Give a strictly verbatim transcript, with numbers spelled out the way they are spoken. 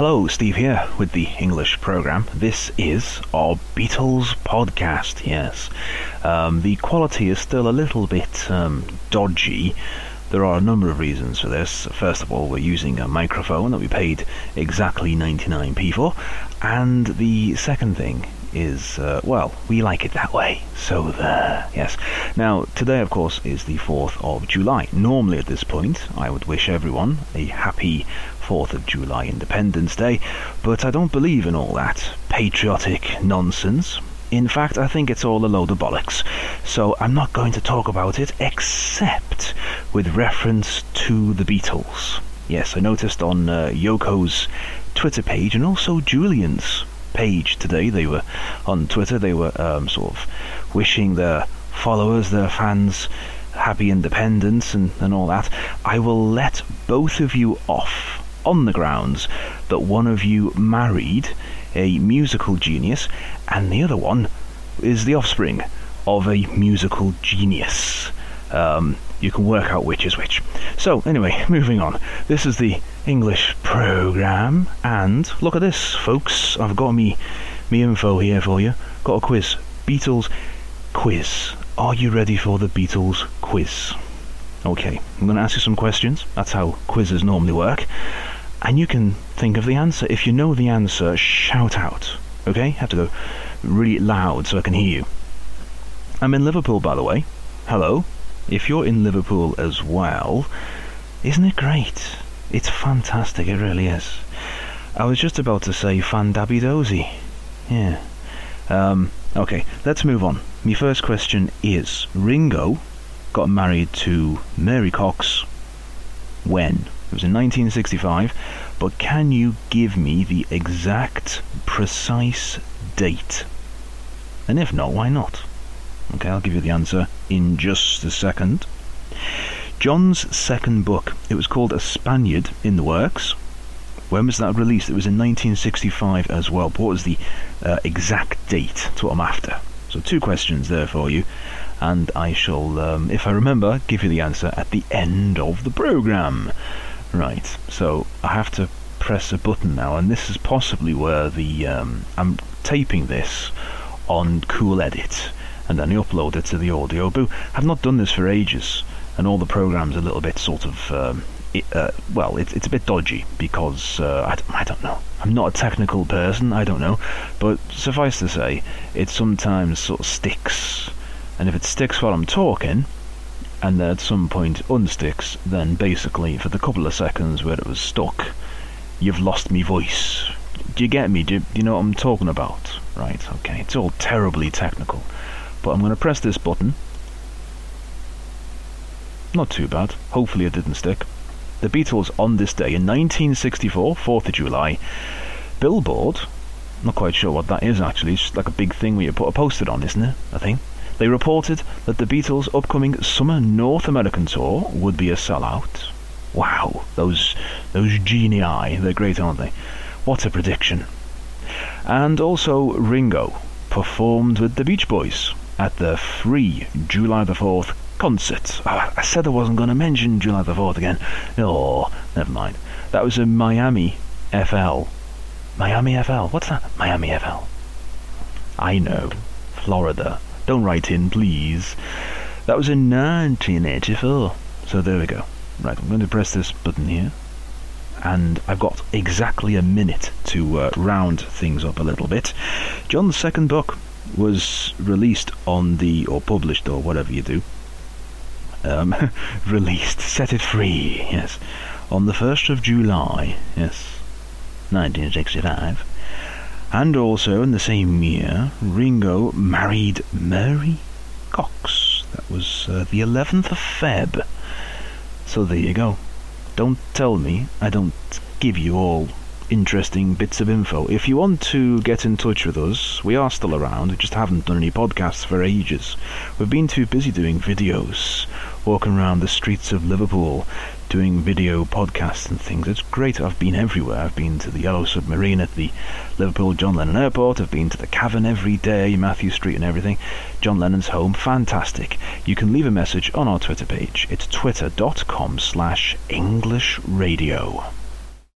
Hello, Steve here with the English program. This is our Beatles podcast, yes. Um, the quality is still a little bit um, dodgy. There are a number of reasons for this. First of all, we're using a microphone that we paid exactly ninety-nine p for. And the second thing is, uh, well, we like it that way. So there, yes. Now, today, of course, is the fourth of July. Normally at this point, I would wish everyone a happy fourth of July Independence Day, but I don't believe in all that patriotic nonsense. In fact, I think it's all a load of bollocks. So I'm not going to talk about it, except with reference to the Beatles. Yes, I noticed on uh, Yoko's Twitter page, and also Julian's page today, they were on Twitter, they were um, sort of wishing their followers, their fans, happy independence and, and all that. I will let both of you off on the grounds that one of you married a musical genius and the other one is the offspring of a musical genius. Um, you can work out which is which. So anyway, moving on. This is the English program, and look at this, folks. I've got me me info here for you. Got a quiz. Beatles quiz. Are you ready for the Beatles quiz? Okay, I'm going to ask you some questions. That's how quizzes normally work. And you can think of the answer. If you know the answer, shout out. Okay? You have to go really loud so I can hear you. I'm in Liverpool, by the way. Hello. If you're in Liverpool as well, isn't it great? It's fantastic, it really is. I was just about to say fan-dabby-dozy. Yeah. Um, okay, let's move on. My first question is, Ringo got married to Mary Cox when? It was in nineteen sixty-five, but can you give me the exact, precise date? And if not, why not? Okay, I'll give you the answer in just a second. John's second book, it was called A Spaniard in the Works. When was that released? It was in nineteen sixty-five as well. But what was the uh, exact date? That's what I'm after. So two questions there for you, and I shall, um, if I remember, give you the answer at the end of the program. Right, so I have to press a button now, and this is possibly where the um, I'm taping this on Cool Edit, and then I upload it to the Audio Boo. I've not done this for ages, and all the programs a little bit sort of um, it, uh, well, it's it's a bit dodgy because uh, I, don't, I don't know. I'm not a technical person, I don't know, but suffice to say, it sometimes sort of sticks, and if it sticks while I'm talking, and then at some point unsticks, then basically for the couple of seconds where it was stuck, you've lost me voice. Do you get me? Do you, do you know what I'm talking about? Right, okay, it's all terribly technical, but I'm going to press this button. Not too bad. Hopefully it didn't stick. The Beatles on this day in nineteen sixty-four, fourth of July, Billboard, not quite sure what that is actually, it's just like a big thing where you put a post-it on, isn't it? I think. They reported that the Beatles' upcoming summer North American tour would be a sellout. Wow, those those genii, they're great, aren't they? What a prediction. And also Ringo performed with the Beach Boys at the free July the fourth concert. Oh, I said I wasn't going to mention July the fourth again. Oh, never mind. That was in Miami F L. Miami F L? What's that? Miami F L. I know. Florida. Don't write in, please. That was in nineteen eighty-four. So there we go. Right, I'm going to press this button here. And I've got exactly a minute to uh, round things up a little bit. John's second book was released on the, or published, or whatever you do. Um, released, set it free, yes. On the first of July, yes, nineteen sixty-five. And also in the same year, Ringo married Mary Cox. That was uh, the eleventh of February. So there you go. Don't tell me I don't give you all interesting bits of info. If you want to get in touch with us, we are still around. We just haven't done any podcasts for ages. We've been too busy doing videos, walking around the streets of Liverpool, doing video podcasts and things. It's great. I've been everywhere. I've been to the Yellow Submarine at the Liverpool John Lennon Airport. I've been to the Cavern every day, Matthew Street and everything. John Lennon's home. Fantastic. You can leave a message on our Twitter page. It's twitter dot com slash English Radio.